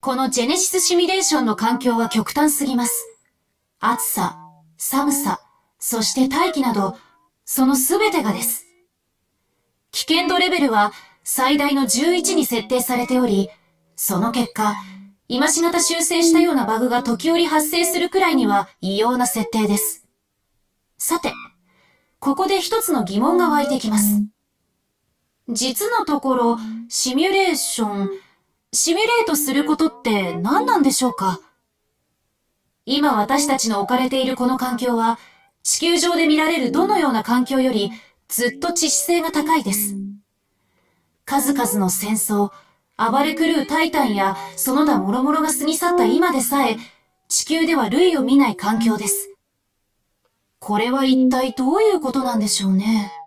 このジェネシスシミュレーションの環境は極端すぎます。暑さ、寒さ、そして大気など、そのすべてがです。危険度レベルは最大の11に設定されており、その結果、今しがた修正したようなバグが時折発生するくらいには異様な設定です。さて、ここで一つの疑問が湧いてきます。実のところ、シミュレートすることって何なんでしょうか？今私たちの置かれているこの環境は、地球上で見られるどのような環境よりずっと致死性が高いです。数々の戦争、暴れ狂うタイタンやその他諸々が過ぎ去った今でさえ、地球では類を見ない環境です。これは一体どういうことなんでしょうね。